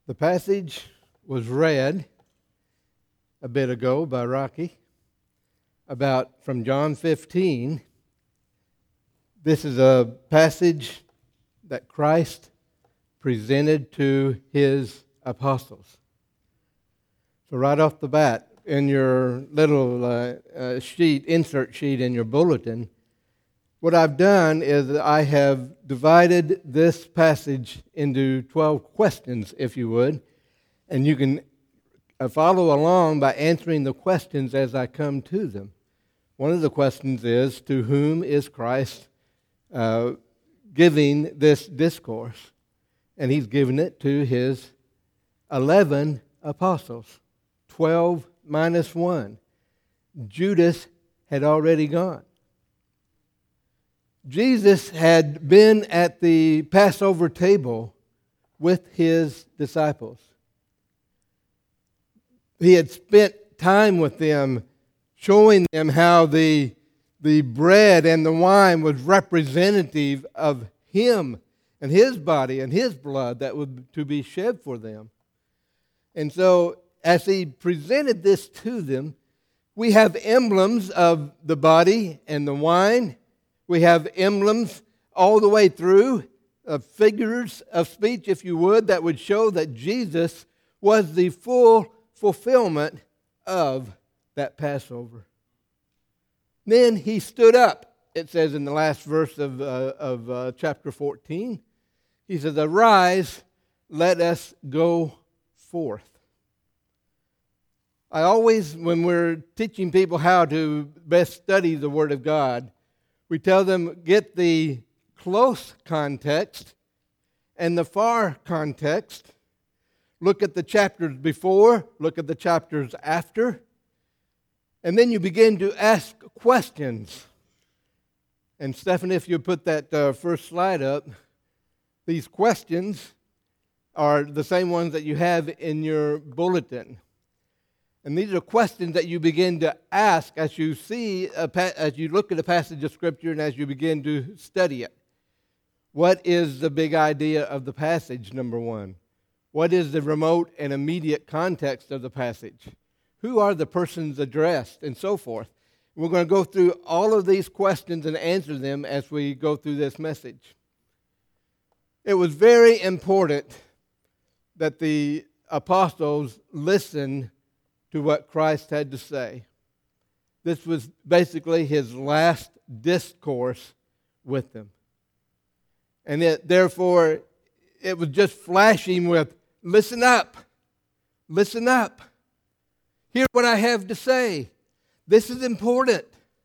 The passage was read a bit ago by Rocky about from John 15. This is a passage that Christ presented to his apostles. So right off the bat, in your little insert sheet in your bulletin, what I've done is I have divided this passage into 12 questions, if you would, and you can follow along by answering the questions as I come to them. One of the questions is, to whom is Christ giving this discourse? And he's given it to his 11 apostles, 12 minus 1. Judas had already gone. Jesus had been at the Passover table with his disciples. He had spent time with them, showing them how the bread and the wine was representative of him and his body and his blood that was to be shed for them. And so, as he presented this to them, we have emblems of the body and the wine. We have emblems all the way through, figures of speech, if you would, that would show that Jesus was the full fulfillment of that Passover. Then he stood up, it says in the last verse of chapter 14. He says, "Arise, let us go forth." I always, when we're teaching people how to best study the Word of God, we tell them, get the close context and the far context. Look at the chapters before, look at the chapters after, and then you begin to ask questions. And Stephanie, if you put that first slide up, these questions are the same ones that you have in your bulletin. And these are questions that you begin to ask as you as you look at a passage of Scripture and as you begin to study it. What is the big idea of the passage, number one? What is the remote and immediate context of the passage? Who are the persons addressed, and so forth? We're going to go through all of these questions and answer them as we go through this message. It was very important that the apostles listened to what Christ had to say. This was basically his last discourse with them. And therefore, it was just flashing with, listen up, hear what I have to say. This is important.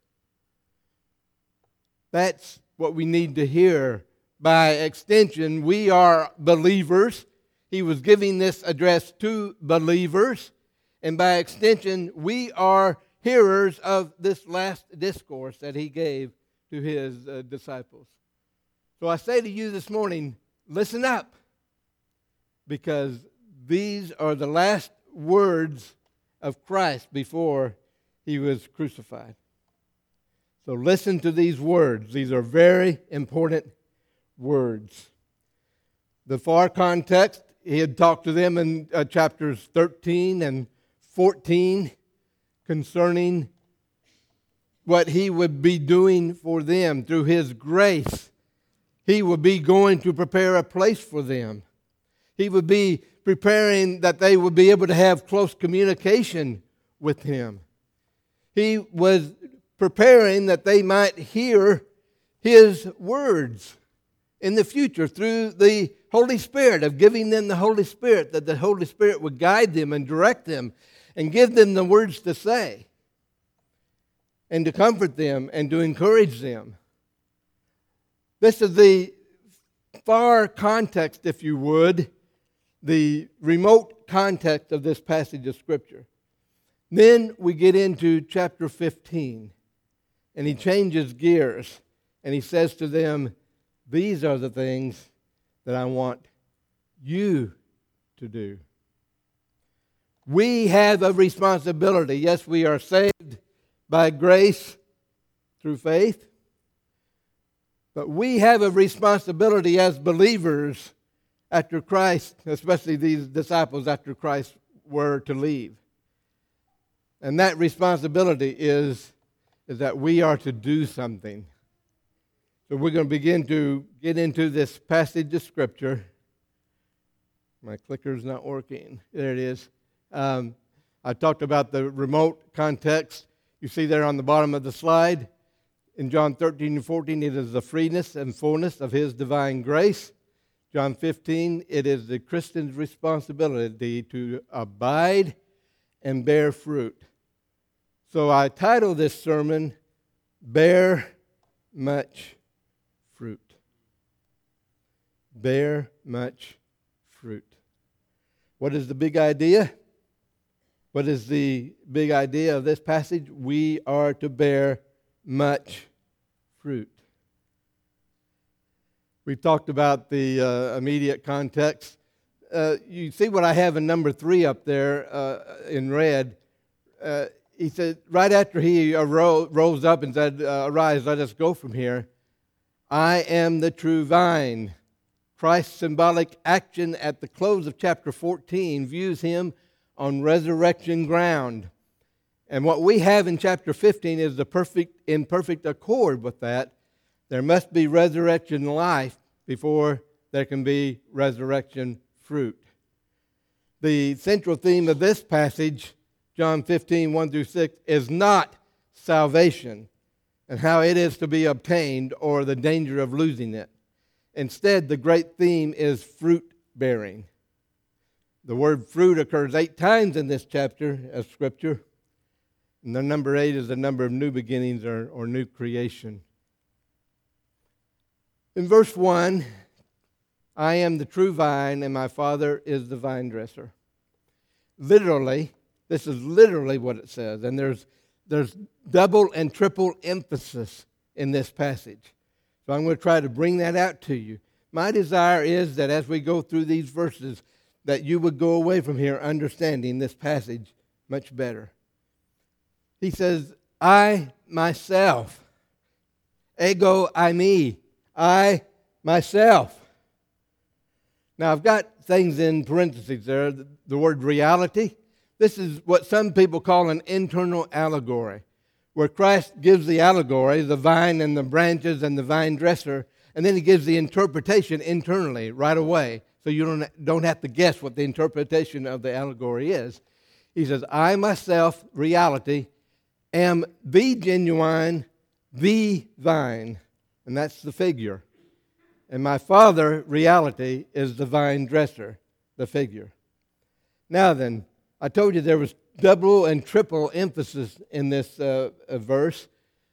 That's what we need to hear. By extension, we are believers. He was giving this address to believers. And by extension, we are hearers of this last discourse that he gave to his disciples. So I say to you this morning, listen up, because these are the last words of Christ before he was crucified. So listen to these words. These are very important words. The far context, he had talked to them in chapters 13 and 14 concerning what he would be doing for them through his grace. He would be going to prepare a place for them. He would be preparing that they would be able to have close communication with him. He was preparing that they might hear his words in the future through the Holy Spirit, of giving them the Holy Spirit, that the Holy Spirit would guide them and direct them and give them the words to say and to comfort them and to encourage them. This is the far context, if you would, the remote context of this passage of Scripture. Then we get into chapter 15, and he changes gears, and he says to them, these are the things that I want you to do. We have a responsibility. Yes, we are saved by grace through faith, but we have a responsibility as believers after Christ, especially these disciples after Christ were to leave. And that responsibility is that we are to do something. So we're going to begin to get into this passage of Scripture. My clicker's not working. There it is. I talked about the remote context. You see there on the bottom of the slide. In John 13 and 14, it is the freeness and fullness of His divine grace. John 15, it is the Christian's responsibility to abide and bear fruit. So I titled this sermon, Bear Much Fruit. Bear much fruit. What is the big idea? What is the big idea of this passage? We are to bear much fruit. We've talked about the immediate context. You see what I have in number 3 up there in red. He said, right after he rose up and said, "Arise, let us go from here. I am the true vine." Christ's symbolic action at the close of chapter 14 views him on resurrection ground. And what we have in chapter 15 is in perfect accord with that. There must be resurrection life before there can be resurrection fruit. The central theme of this passage, John 15, 1 through 6, is not salvation and how it is to be obtained or the danger of losing it. Instead, the great theme is fruit bearing. The word fruit occurs 8 times in this chapter of Scripture. And the number 8 is the number of new beginnings or new creation. In verse 1, I am the true vine and my Father is the vine dresser. Literally, this is literally what it says. And there's double and triple emphasis in this passage. So I'm going to try to bring that out to you. My desire is that as we go through these verses, that you would go away from here understanding this passage much better. He says, I myself, ego eimi, I myself. Now I've got things in parentheses there, the word reality. This is what some people call an internal allegory, where Christ gives the allegory, the vine and the branches and the vine dresser, and then he gives the interpretation internally right away, so you don't have to guess what the interpretation of the allegory is. He says, I myself, reality, am the genuine, the vine, and that's the figure. And my Father, reality, is the vine dresser, the figure. Now then, I told you there was double and triple emphasis in this verse.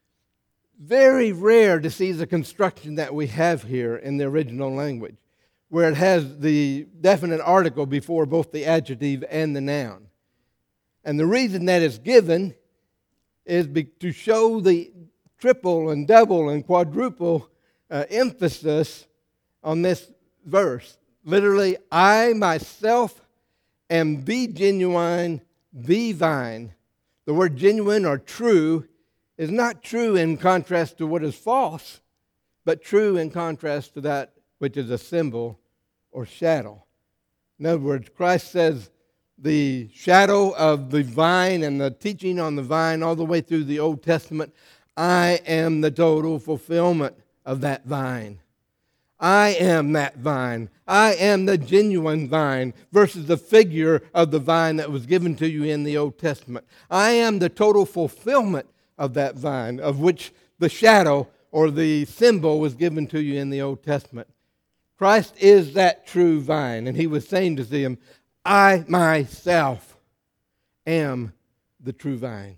Very rare to see the construction that we have here in the original language, where it has the definite article before both the adjective and the noun. And the reason that is given is to show the triple and double and quadruple emphasis on this verse. Literally, I myself am the genuine, the vine. The word genuine or true is not true in contrast to what is false, but true in contrast to that which is a symbol or shadow. In other words, Christ says the shadow of the vine and the teaching on the vine all the way through the Old Testament, I am the total fulfillment of that vine. I am that vine. I am the genuine vine versus the figure of the vine that was given to you in the Old Testament. I am the total fulfillment of that vine, of which the shadow or the symbol was given to you in the Old Testament. Christ is that true vine, and he was saying to them, I myself am the true vine.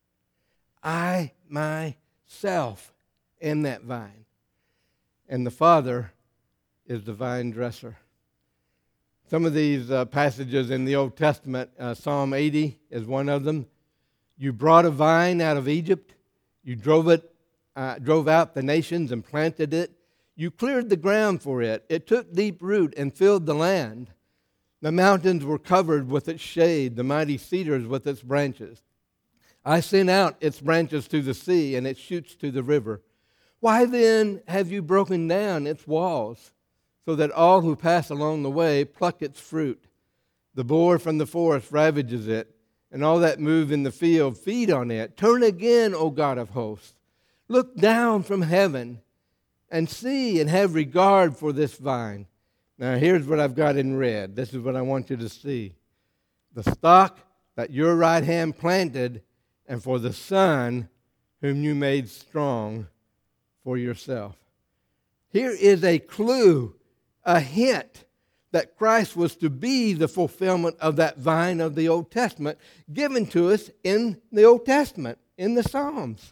I myself am that vine. And the Father is the vine dresser. Some of these passages in the Old Testament, Psalm 80 is one of them. You brought a vine out of Egypt. You drove out the nations and planted it. You cleared the ground for it. It took deep root and filled the land. The mountains were covered with its shade, the mighty cedars with its branches. I sent out its branches to the sea and its shoots to the river. Why then have you broken down its walls, so that all who pass along the way pluck its fruit. The boar from the forest ravages it, and all that move in the field feed on it. Turn again, O God of hosts. Look down from heaven and see and have regard for this vine. Now here's what I've got in red. This is what I want you to see. The stock that your right hand planted, and for the son whom you made strong for yourself. Here is a clue, a hint that Christ was to be the fulfillment of that vine of the Old Testament given to us in the Old Testament, in the Psalms.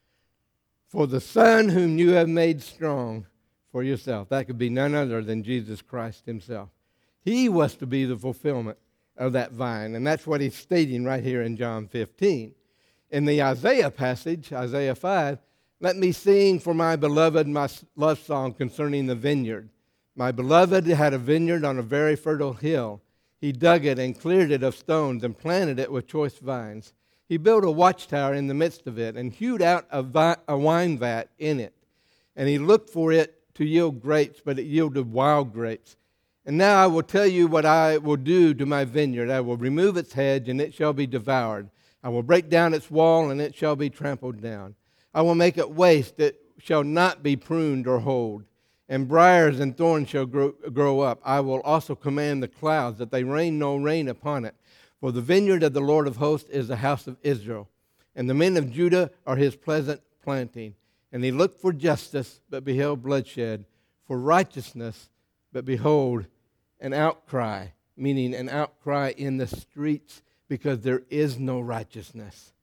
For the son whom you have made strong for yourself. That could be none other than Jesus Christ himself. He was to be the fulfillment of that vine. And that's what he's stating right here in John 15. In the Isaiah passage, Isaiah 5, let me sing for my beloved my love song concerning the vineyard. My beloved had a vineyard on a very fertile hill. He dug it and cleared it of stones and planted it with choice vines. He built a watchtower in the midst of it and hewed out a wine vat in it. And he looked for it to yield grapes, but it yielded wild grapes. And now I will tell you what I will do to my vineyard. I will remove its hedge, and it shall be devoured. I will break down its wall, and it shall be trampled down. I will make it waste. It shall not be pruned or hoed. And briars and thorns shall grow up. I will also command the clouds that they rain no rain upon it. For the vineyard of the Lord of hosts is the house of Israel, and the men of Judah are his pleasant planting. And he looked for justice, but beheld bloodshed, for righteousness, but behold, an outcry, meaning an outcry in the streets, because there is no righteousness.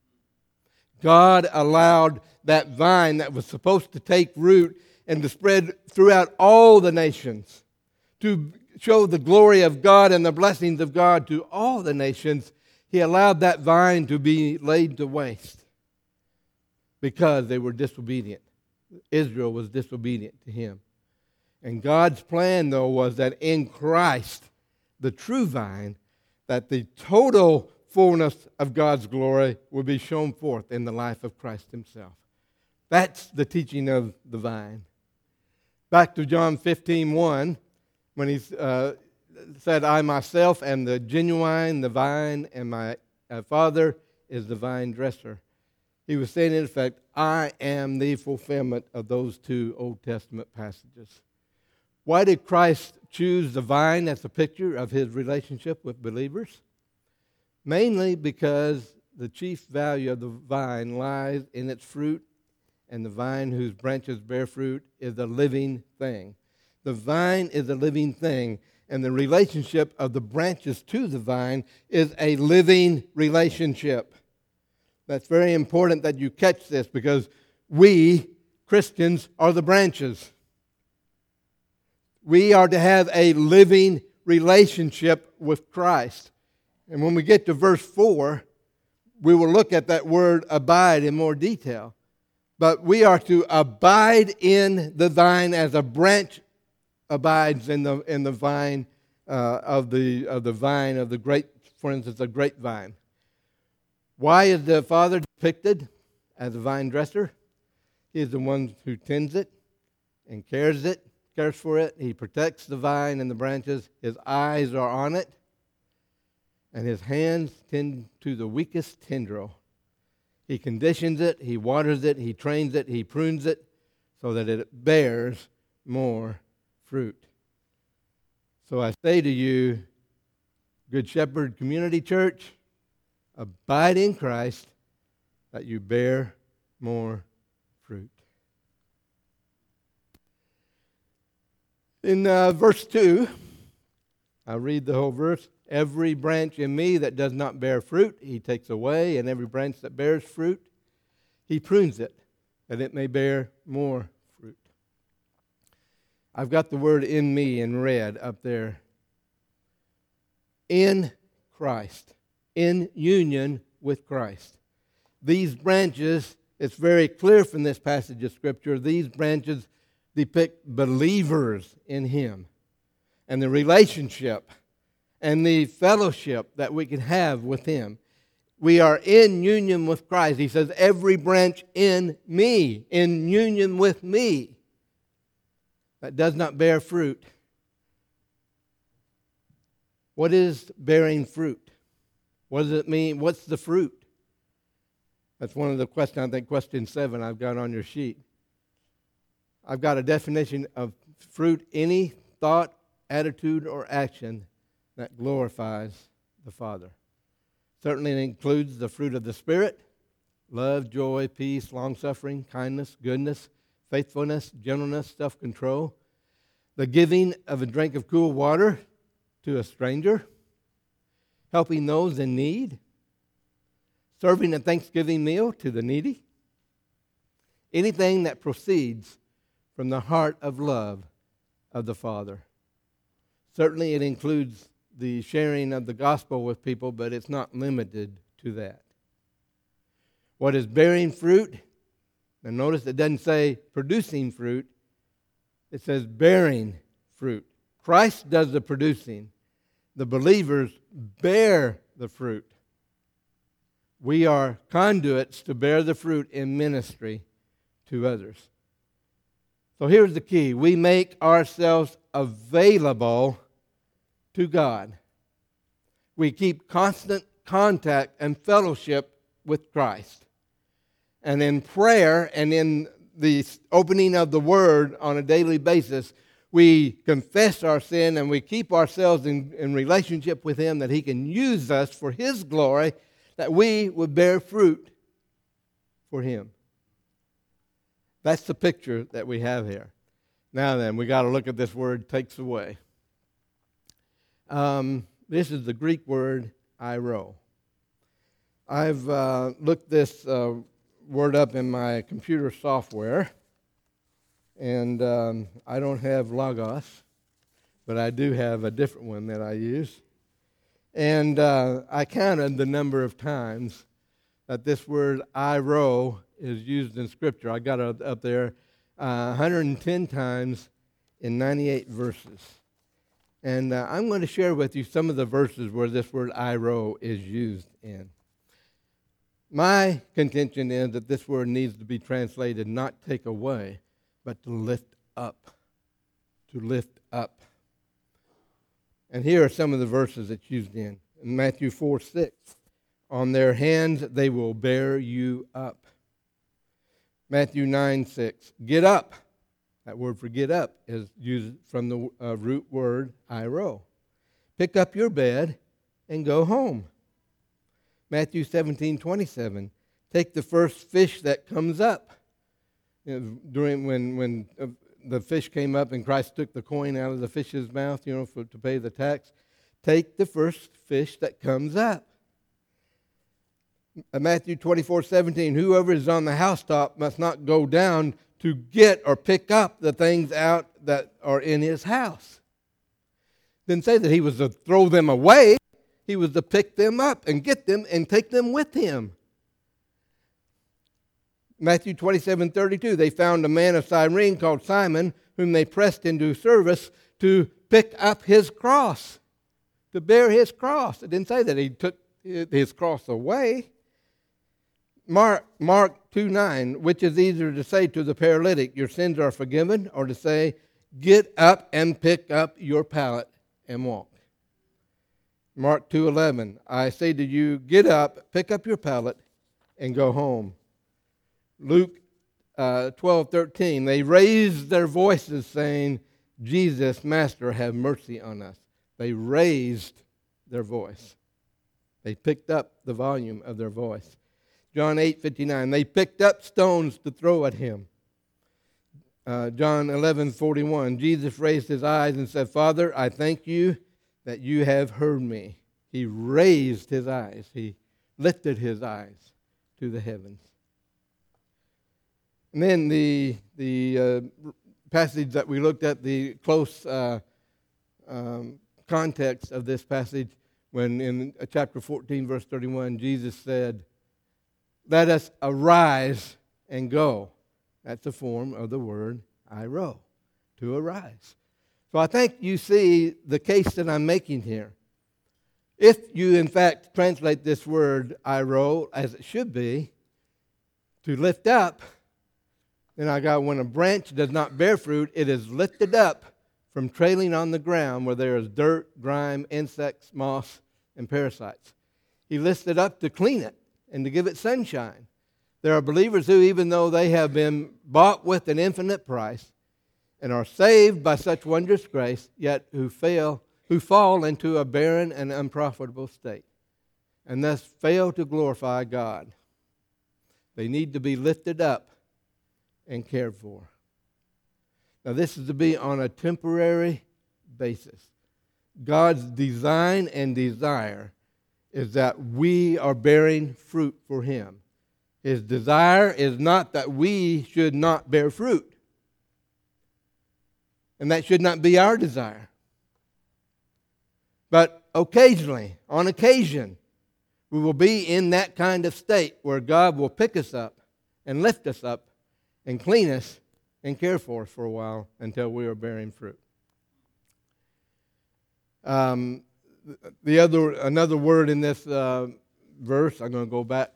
God allowed that vine that was supposed to take root and to spread throughout all the nations, to show the glory of God and the blessings of God to all the nations. He allowed that vine to be laid to waste because they were disobedient. Israel was disobedient to him. And God's plan, though, was that in Christ, the true vine, that the total fullness of God's glory would be shown forth in the life of Christ himself. That's the teaching of the vine. Back to John 15:1, when he said, I myself am the genuine, the vine, and my Father is the vine dresser. He was saying, in effect, I am the fulfillment of those two Old Testament passages. Why did Christ choose the vine as a picture of his relationship with believers? Mainly because the chief value of the vine lies in its fruit, and the vine whose branches bear fruit is a living thing. The vine is a living thing, and the relationship of the branches to the vine is a living relationship. That's very important that you catch this, because we, Christians, are the branches. We are to have a living relationship with Christ. And when we get to verse 4, we will look at that word abide in more detail. But we are to abide in the vine as a branch abides in the vine of the vine of the grape, for instance, the grapevine. Why is the Father depicted as a vine dresser? He is the one who tends it and cares for it. He protects the vine and the branches. His eyes are on it, and his hands tend to the weakest tendril. He conditions it, he waters it, he trains it, he prunes it so that it bears more fruit. So I say to you, Good Shepherd Community Church, abide in Christ that you bear more fruit. In verse 2, I'll read the whole verse. Every branch in me that does not bear fruit, he takes away, and every branch that bears fruit, he prunes it, that it may bear more fruit. I've got the word in me in red up there. In Christ, in union with Christ. These branches, it's very clear from this passage of Scripture, these branches depict believers in him and the relationship and the fellowship that we can have with him. We are in union with Christ. He says, every branch in me, in union with me, that does not bear fruit, What is bearing fruit? What does it mean? What's the fruit? That's one of the questions, I think question 7 I've got on your sheet. I've got a definition of fruit: any thought, attitude, or action that glorifies the Father. Certainly it includes the fruit of the Spirit: love, joy, peace, long-suffering, kindness, goodness, faithfulness, gentleness, self-control. The giving of a drink of cool water to a stranger. Helping those in need. Serving a Thanksgiving meal to the needy. Anything that proceeds from the heart of love of the Father. Certainly it includes the sharing of the gospel with people, but it's not limited to that. What is bearing fruit? Now notice it doesn't say producing fruit. It says bearing fruit. Christ does the producing. The believers bear the fruit. We are conduits to bear the fruit in ministry to others. So here's the key. We make ourselves available to God. We keep constant contact and fellowship with Christ. And in prayer and in the opening of the Word on a daily basis, we confess our sin and we keep ourselves in relationship with Him, that He can use us for His glory, that we would bear fruit for Him. That's the picture that we have here. Now then, we got to look at this word, takes away. This is the Greek word, airo. I've looked this word up in my computer software, and I don't have Logos, but I do have a different one that I use. And I counted the number of times that this word airo is used in Scripture. I got it up there 110 times in 98 verses. And I'm going to share with you some of the verses where this word airo is used in. My contention is that this word needs to be translated not take away, but to lift up. To lift up. And here are some of the verses it's used in. In Matthew 4:6, on their hands they will bear you up. Matthew 9:6, get up. That word for get up is used from the root word airo. Pick up your bed and go home. Matthew 17:27, take the first fish that comes up. During when the fish came up and Christ took the coin out of the fish's mouth, to pay the tax. Take the first fish that comes up. Matthew 24:17, whoever is on the housetop must not go down to get or pick up the things out that are in his house. Didn't say that he was to throw them away. He was to pick them up and get them and take them with him. Matthew 27:32, they found a man of Cyrene called Simon, whom they pressed into service to pick up his cross, to bear his cross. It didn't say that he took his cross away. Mark 2:9, which is easier to say to the paralytic, your sins are forgiven, or to say, get up and pick up your pallet and walk. Mark 2:11, I say to you, get up, pick up your pallet, and go home. Luke 12:13, they raised their voices saying, Jesus, Master, have mercy on us. They raised their voice. They picked up the volume of their voice. John 8:59, they picked up stones to throw at him. John 11:41, Jesus raised his eyes and said, Father, I thank you that you have heard me. He raised his eyes. He lifted his eyes to the heavens. And then the passage that we looked at, the close context of this passage, when in chapter 14, verse 31, Jesus said, let us arise and go. That's a form of the word airo, to arise. So I think you see the case that I'm making here. If you, in fact, translate this word airo as it should be, to lift up, then I got when a branch does not bear fruit, it is lifted up from trailing on the ground where there is dirt, grime, insects, moss, and parasites. He lifts it up to clean it and to give it sunshine. There are believers who, even though they have been bought with an infinite price and are saved by such wondrous grace, yet who fall into a barren and unprofitable state, and thus fail to glorify God. They need to be lifted up and cared for. Now, this is to be on a temporary basis. God's design and desire is that we are bearing fruit for Him. His desire is not that we should not bear fruit. And that should not be our desire. But occasionally, on occasion, we will be in that kind of state where God will pick us up and lift us up and clean us and care for us for a while until we are bearing fruit. Another word in this verse, I'm going to go back.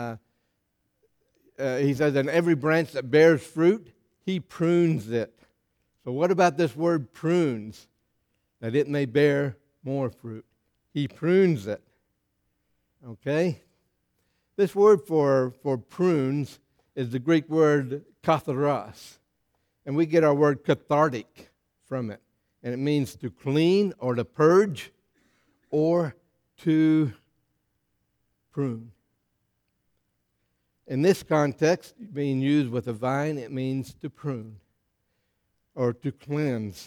He says, "And every branch that bears fruit, He prunes it." So what about this word prunes? That it may bear more fruit. He prunes it. Okay? This word for prunes is the Greek word katharos. And we get our word cathartic from it. And it means to clean or to purge or to prune. In this context, being used with a vine, it means to prune or to cleanse.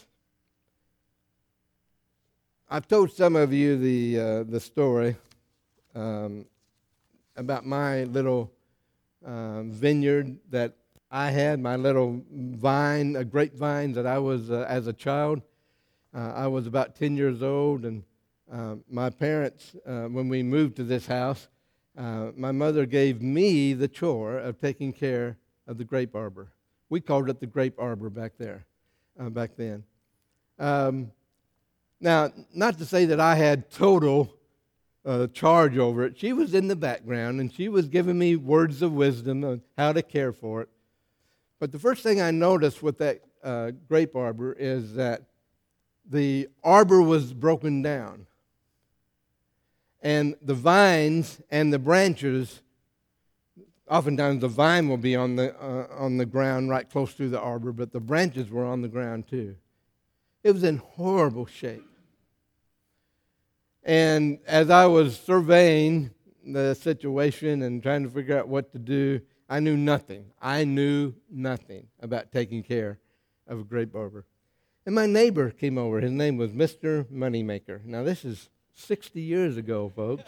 I've told some of you the story about my little vineyard that I had, my little vine, a grapevine that I was as a child. I was about 10 years old, and my parents, when we moved to this house, my mother gave me the chore of taking care of the grape arbor. We called it the grape arbor back then. Now, not to say that I had total charge over it. She was in the background, and she was giving me words of wisdom on how to care for it. But the first thing I noticed with that grape arbor is that the arbor was broken down. And the vines and the branches, oftentimes the vine will be on the ground right close to the arbor, but the branches were on the ground too. It was in horrible shape. And as I was surveying the situation and trying to figure out what to do, I knew nothing. I knew nothing about taking care of a grape arbor. And my neighbor came over. His name was Mr. Moneymaker. Now, this is 60 years ago, folks.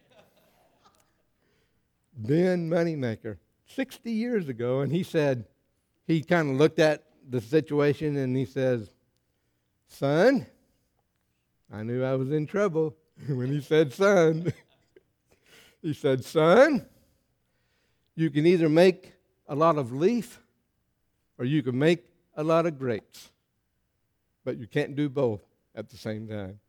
Ben Moneymaker. 60 years ago. And he said, he kind of looked at the situation and he says, "Son," I knew I was in trouble when he said son. He said, "Son, you can either make a lot of leaf or you can make a lot of grapes. But you can't do both at the same time."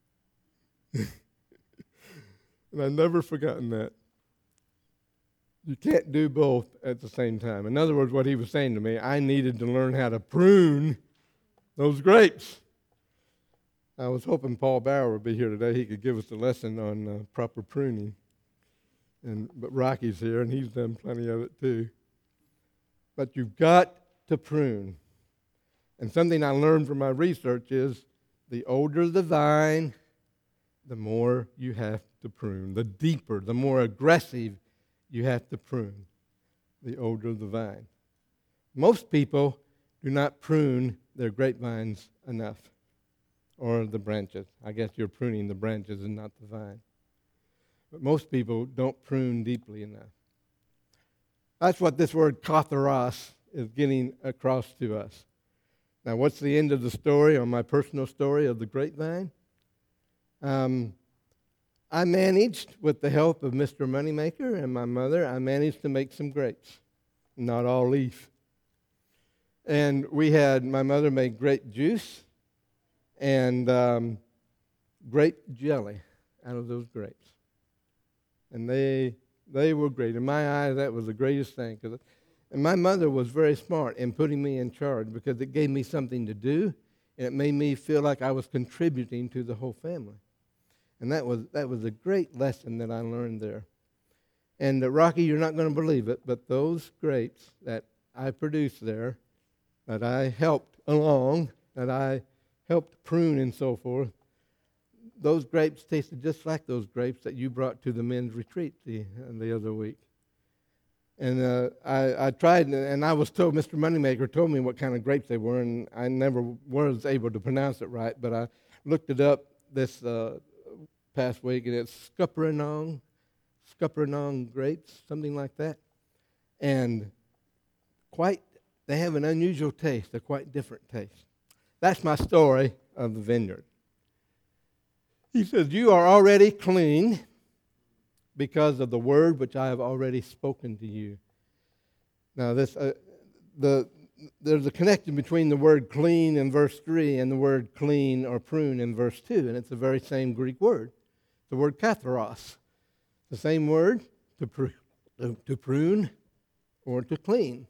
And I've never forgotten that. You can't do both at the same time. In other words, what he was saying to me, I needed to learn how to prune those grapes. I was hoping Paul Bauer would be here today. He could give us a lesson on proper pruning. But Rocky's here, and he's done plenty of it too. But you've got to prune. And something I learned from my research is the older the vine, the more you have to prune. The deeper, the more aggressive you have to prune, the older the vine. Most people do not prune their grapevines enough, or the branches. I guess you're pruning the branches and not the vine. But most people don't prune deeply enough. That's what this word katharos is getting across to us. Now, what's the end of the story, or my personal story of the grapevine? I managed, with the help of Mr. Moneymaker and my mother, I managed to make some grapes, not all leaf. And my mother made grape juice and grape jelly out of those grapes. And they were great. In my eyes, that was the greatest thing. And my mother was very smart in putting me in charge because it gave me something to do. and it made me feel like I was contributing to the whole family. And that was a great lesson that I learned there. And Rocky, you're not going to believe it, but those grapes that I produced there, that I helped along, that I helped prune and so forth, those grapes tasted just like those grapes that you brought to the men's retreat the other week. And I tried, and I was told, Mr. Moneymaker told me what kind of grapes they were, and I never was able to pronounce it right, but I looked it up this past week, and it's Scuppernong grapes, something like that. And they have an unusual taste, a quite different taste. That's my story of the vineyard. He says, you are already clean because of the word which I have already spoken to you. Now, there's a connection between the word clean in verse 3 and the word clean or prune in verse 2, and it's the very same Greek word, the word katharos. The same word to prune or to clean.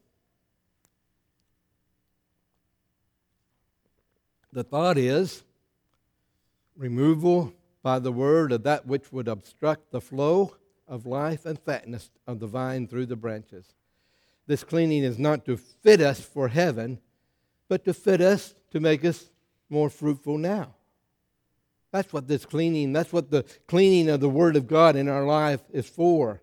The thought is removal by the word of that which would obstruct the flow of life and fatness of the vine through the branches. This cleaning is not to fit us for heaven, but to fit us to make us more fruitful now. That's what this cleaning, that's what the cleaning of the Word of God in our life is for.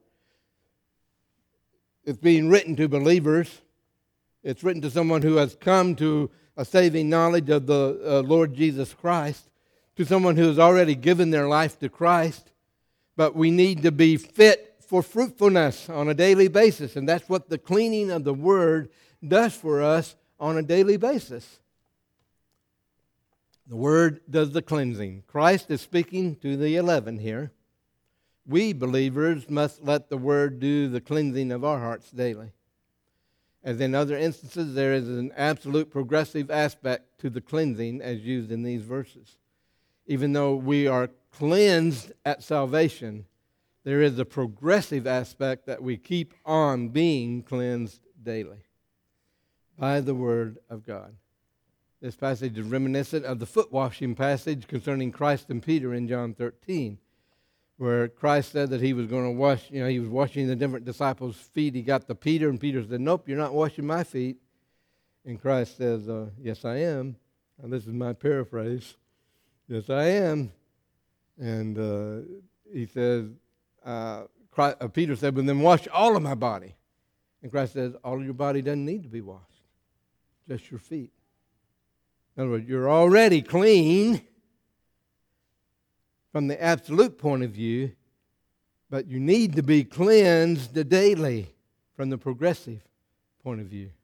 It's being written to believers. It's written to someone who has come to a saving knowledge of the Lord Jesus Christ, to someone who has already given their life to Christ. But we need to be fit for fruitfulness on a daily basis, and that's what the cleaning of the Word does for us on a daily basis. The Word does the cleansing. Christ is speaking to the 11 here. We believers must let the Word do the cleansing of our hearts daily. As in other instances, there is an absolute progressive aspect to the cleansing as used in these verses. Even though we are cleansed at salvation, there is a progressive aspect that we keep on being cleansed daily by the Word of God. This passage is reminiscent of the foot washing passage concerning Christ and Peter in John 13, where Christ said that he was going to wash, he was washing the different disciples' feet. He got to Peter, and Peter said, nope, you're not washing my feet. And Christ says, yes, I am. And this is my paraphrase. Yes, I am. And he says, Peter said, well, then wash all of my body. And Christ says, all of your body doesn't need to be washed, just your feet. In other words, you're already clean from the absolute point of view, but you need to be cleansed daily from the progressive point of view.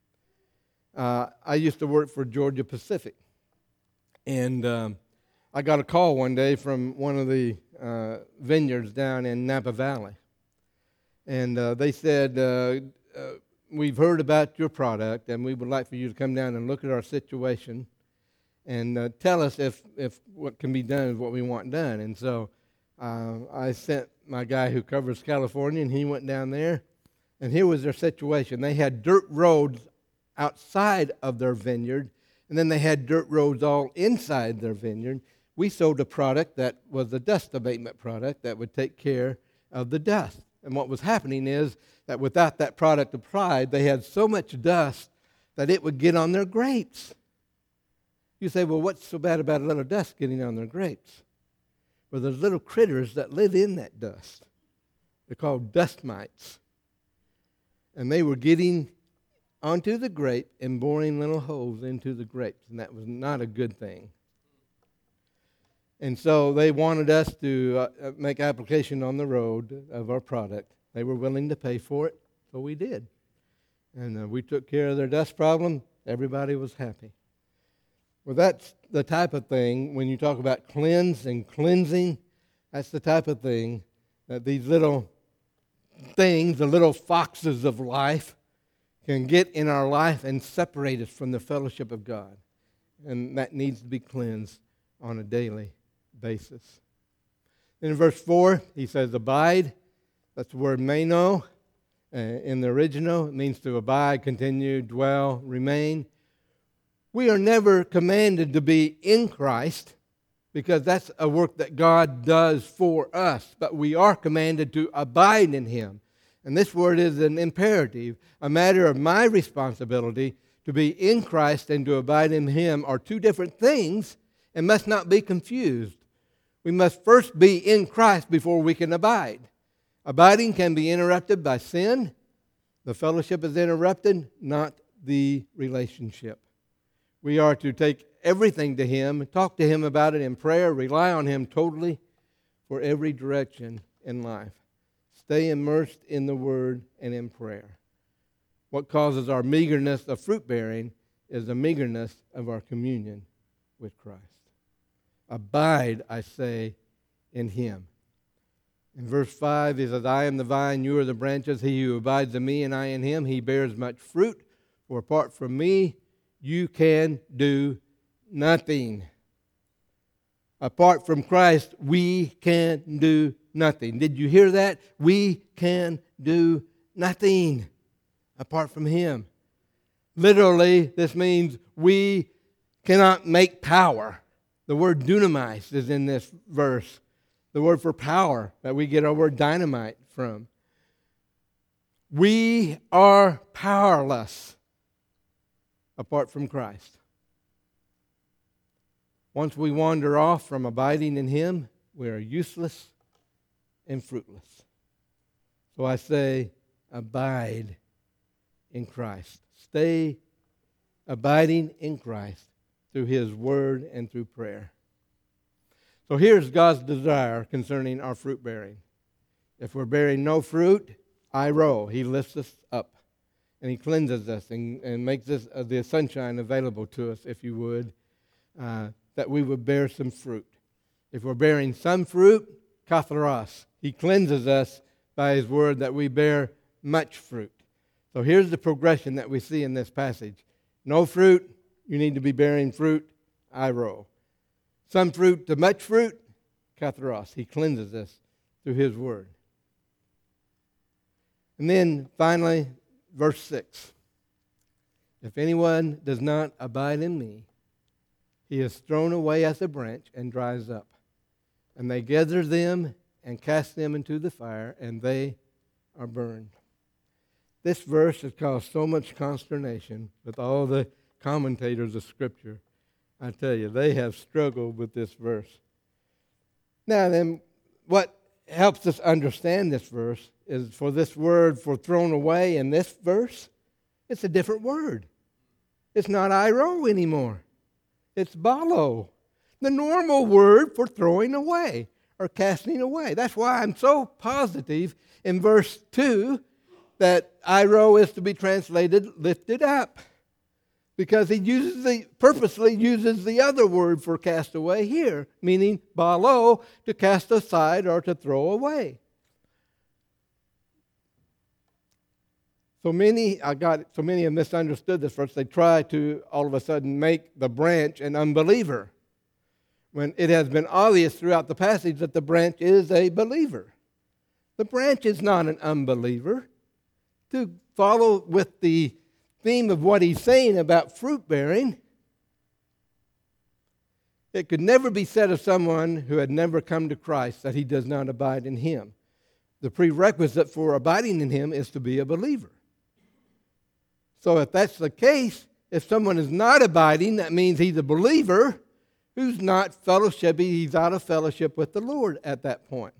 I used to work for Georgia Pacific, and I got a call one day from one of the vineyards down in Napa Valley, and they said, we've heard about your product, and we would like for you to come down and look at our situation and tell us if what can be done is what we want done. And so I sent my guy who covers California, and he went down there, and here was their situation. They had dirt roads outside of their vineyard, and then they had dirt roads all inside their vineyard. We sold a product that was a dust abatement product that would take care of the dust. And what was happening is that without that product applied, they had so much dust that it would get on their grapes. You say, well, what's so bad about a little dust getting on their grapes? Well, there's little critters that live in that dust. They're called dust mites. And they were getting onto the grape and boring little holes into the grapes, and that was not a good thing. And so they wanted us to make application on the road of our product. They were willing to pay for it, so we did. And we took care of their dust problem. Everybody was happy. Well, that's the type of thing, when you talk about cleanse and cleansing, that's the type of thing that these little things, the little foxes of life, can get in our life and separate us from the fellowship of God. And that needs to be cleansed on a daily basis. In verse 4, he says, abide. That's the word meno. In the original, it means to abide, continue, dwell, remain. We are never commanded to be in Christ, because that's a work that God does for us. But we are commanded to abide in Him. And this word is an imperative, a matter of my responsibility. To be in Christ and to abide in Him are two different things and must not be confused. We must first be in Christ before we can abide. Abiding can be interrupted by sin. The fellowship is interrupted, not the relationship. We are to take everything to Him, talk to Him about it in prayer, rely on Him totally for every direction in life. Stay immersed in the Word and in prayer. What causes our meagerness of fruit bearing is the meagerness of our communion with Christ. Abide, I say, in Him. In verse 5, he says, I am the vine, you are the branches. He who abides in me and I in him, he bears much fruit. For apart from me, you can do nothing. Apart from Christ, we can do nothing. Did you hear that? We can do nothing apart from Him. Literally, this means we cannot make power. The word dunamis is in this verse. The word for power that we get our word dynamite from. We are powerless apart from Christ. Once we wander off from abiding in Him, we are useless and fruitless. So I say, abide in Christ. Stay abiding in Christ through His Word and through prayer. So here's God's desire concerning our fruit bearing. If we're bearing no fruit, He lifts us up. And He cleanses us and makes us the sunshine available to us, if you would, that we would bear some fruit. If we're bearing some fruit, katharos, He cleanses us by His word that we bear much fruit. So here's the progression that we see in this passage. No fruit, you need to be bearing fruit, iro. Some fruit to much fruit, katharos. He cleanses us through His word. And then finally, verse 6. If anyone does not abide in me, he is thrown away as a branch and dries up. And they gather them and cast them into the fire, and they are burned. This verse has caused so much consternation with all the commentators of Scripture. I tell you, they have struggled with this verse. Now then, what helps us understand this verse is for this word for thrown away in this verse, it's a different word. It's not iro anymore. It's balo, the normal word for throwing away or casting away. That's why I'm so positive in verse 2 that iro is to be translated lifted up. Because he purposely uses the other word for cast away here, meaning balo, to cast aside or to throw away. So many have misunderstood this verse. They try to all of a sudden make the branch an unbeliever, when it has been obvious throughout the passage that the branch is a believer. The branch is not an unbeliever. To follow with the theme of what he's saying about fruit bearing, it could never be said of someone who had never come to Christ that he does not abide in Him. The prerequisite for abiding in Him is to be a believer. So if that's the case, if someone is not abiding, that means he's a believer who's not fellowshipping. He's out of fellowship with the Lord at that point.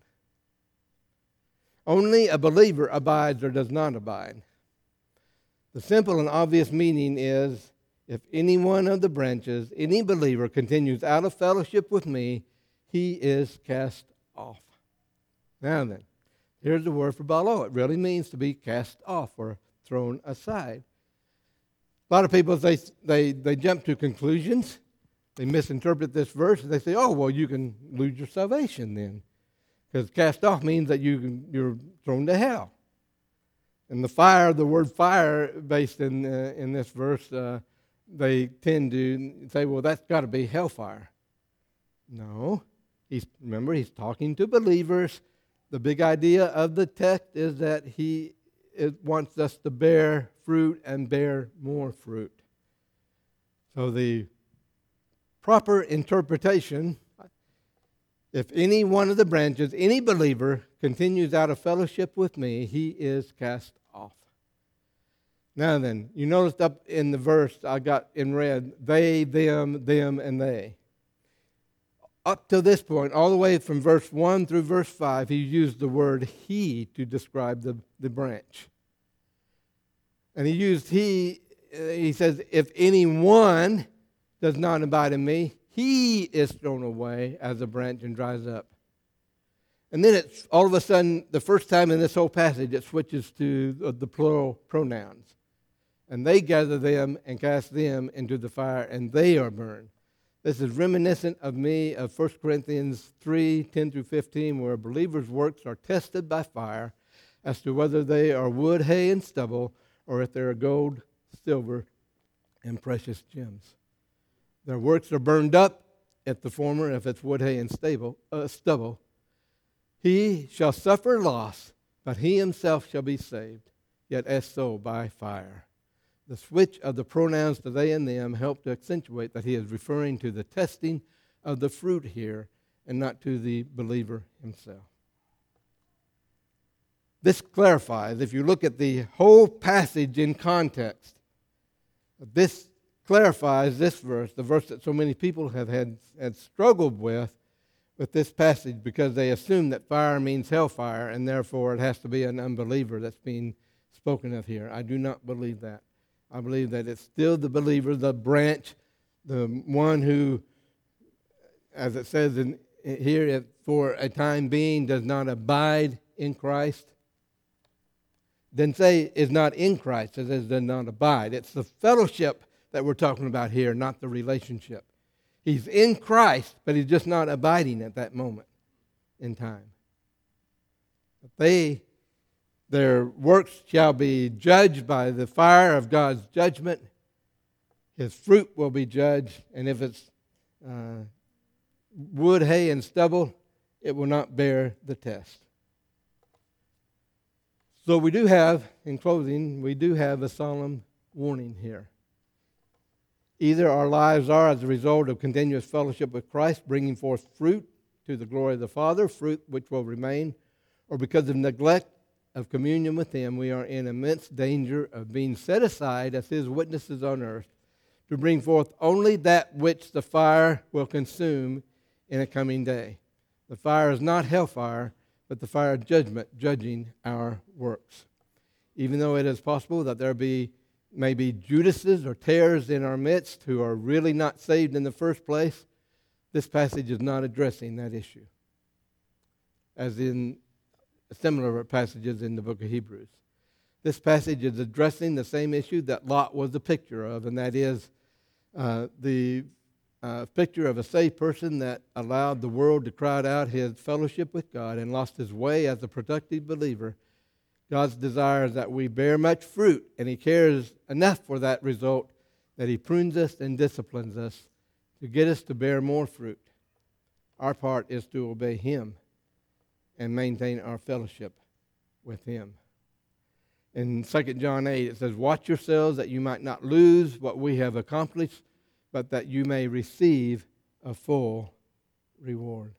Only a believer abides or does not abide. The simple and obvious meaning is, if any one of the branches, any believer, continues out of fellowship with me, he is cast off. Now then, here's the word for balo. It really means to be cast off or thrown aside. A lot of people, they jump to conclusions. They misinterpret this verse. They say, oh, well, you can lose your salvation then. Because cast off means that you're thrown to hell. And the word fire, based in this verse, they tend to say, well, that's got to be hellfire. No. Remember, he's talking to believers. The big idea of the text is that he wants us to bear fruit and bear more fruit. So the proper interpretation, if any one of the branches, any believer, continues out of fellowship with me, he is cast off. Now then, you noticed up in the verse I got in red, they, them, and they. Up to this point, all the way from verse 1 through verse 5, he used the word he to describe the branch. And he used he says, if anyone does not abide in me, he is thrown away as a branch and dries up. And then it's all of a sudden, the first time in this whole passage, it switches to the plural pronouns. And they gather them and cast them into the fire, and they are burned. This is reminiscent of 1 Corinthians 3, 10 through 15, where a believer's works are tested by fire as to whether they are wood, hay, and stubble, or if they are gold, silver, and precious gems. Their works are burned up at the former, if it's wood, hay, and stubble. He shall suffer loss, but he himself shall be saved, yet as so by fire. The switch of the pronouns to they and them help to accentuate that he is referring to the testing of the fruit here and not to the believer himself. This clarifies, if you look at the whole passage in context, this clarifies this verse, the verse that so many people have had struggled with this passage, because they assume that fire means hellfire and therefore it has to be an unbeliever that's being spoken of here. I do not believe that. I believe that it's still the believer, the branch, the one who, as it says here, for a time being does not abide in Christ. Then say is not in Christ, it says does not abide. It's the fellowship that we're talking about here, not the relationship. He's in Christ, but he's just not abiding at that moment in time. But their works shall be judged by the fire of God's judgment. His fruit will be judged, and if it's wood, hay, and stubble, it will not bear the test. So we do have, in closing, a solemn warning here. Either our lives are as a result of continuous fellowship with Christ, bringing forth fruit to the glory of the Father, fruit which will remain, or because of neglect of communion with Him, we are in immense danger of being set aside as His witnesses on earth to bring forth only that which the fire will consume in a coming day. The fire is not hellfire, but the fire of judgment, judging our works. Even though it is possible that there may be Judases or tares in our midst who are really not saved in the first place, this passage is not addressing that issue, as in similar passages in the book of Hebrews. This passage is addressing the same issue that Lot was a picture of, and that is the picture of a saved person that allowed the world to crowd out his fellowship with God and lost his way as a productive believer. God's desire is that we bear much fruit, and He cares enough for that result that He prunes us and disciplines us to get us to bear more fruit. Our part is to obey Him and maintain our fellowship with Him. In 2 John 8, it says, "Watch yourselves that you might not lose what we have accomplished, but that you may receive a full reward."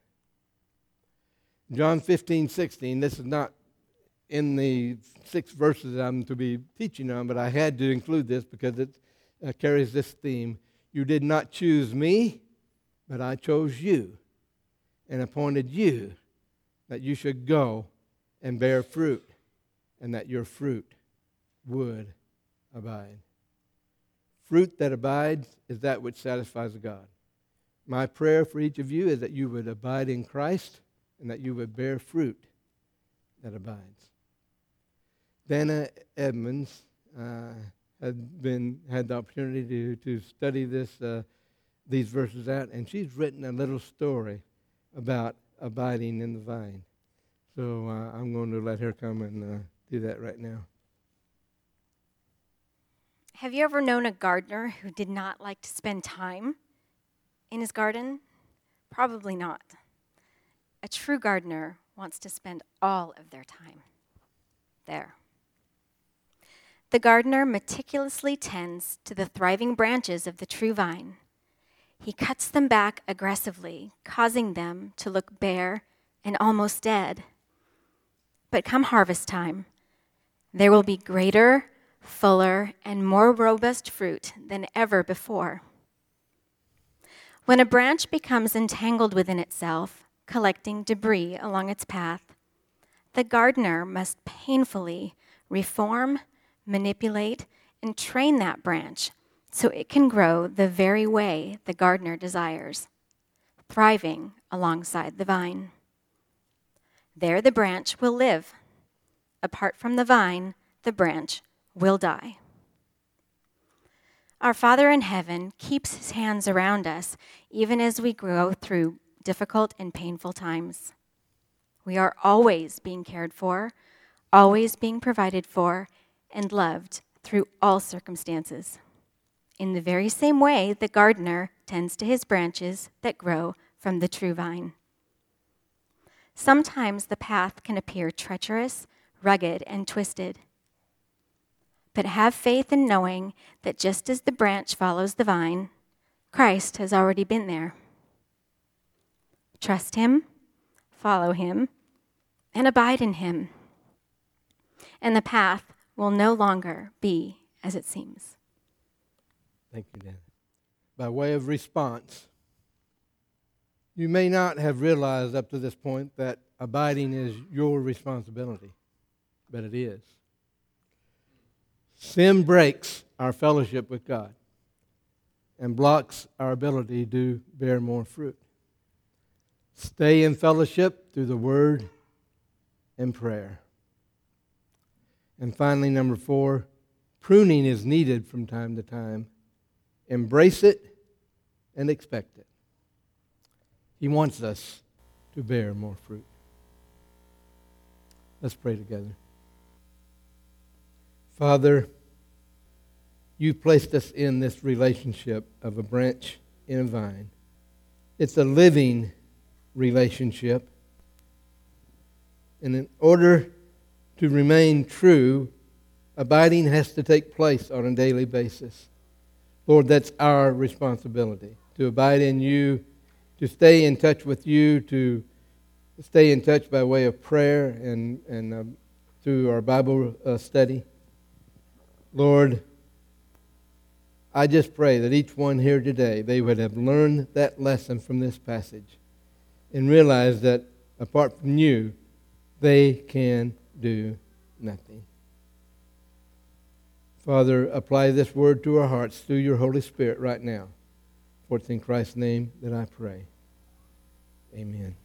John 15:16, this is not in the 6 verses I'm to be teaching on, but I had to include this because it carries this theme. "You did not choose me, but I chose you and appointed you that you should go and bear fruit, and that your fruit would abide." Fruit that abides is that which satisfies God. My prayer for each of you is that you would abide in Christ and that you would bear fruit that abides. Dana Edmonds had the opportunity to study these verses out, and she's written a little story about abiding in the vine. So I'm going to let her come and do that right now. Have you ever known a gardener who did not like to spend time in his garden? Probably not. A true gardener wants to spend all of their time there. The gardener meticulously tends to the thriving branches of the true vine. He cuts them back aggressively, causing them to look bare and almost dead. But come harvest time, there will be greater, fuller, and more robust fruit than ever before. When a branch becomes entangled within itself, collecting debris along its path, the gardener must painfully reform, manipulate, and train that branch so it can grow the very way the gardener desires, thriving alongside the vine. There the branch will live. Apart from the vine, the branch will die. Our Father in heaven keeps his hands around us even as we grow through difficult and painful times. We are always being cared for, always being provided for, and loved through all circumstances. In the very same way the gardener tends to his branches that grow from the true vine. Sometimes the path can appear treacherous, rugged, and twisted. But have faith in knowing that just as the branch follows the vine, Christ has already been there. Trust him, follow him, and abide in him. And the path will no longer be as it seems. Thank you, Dan. By way of response, you may not have realized up to this point that abiding is your responsibility, but it is. Sin breaks our fellowship with God and blocks our ability to bear more fruit. Stay in fellowship through the Word and prayer. And finally, number 4, pruning is needed from time to time. Embrace it and expect it. He wants us to bear more fruit. Let's pray together. Father, you placed us in this relationship of a branch in a vine. It's a living relationship. And in order to remain true, abiding has to take place on a daily basis. Lord, that's our responsibility, to abide in you, to stay in touch with you, to stay in touch by way of prayer and through our Bible study. Lord, I just pray that each one here today, they would have learned that lesson from this passage and realize that apart from you, they can do nothing. Father, apply this word to our hearts through your Holy Spirit right now. For it's in Christ's name that I pray. Amen.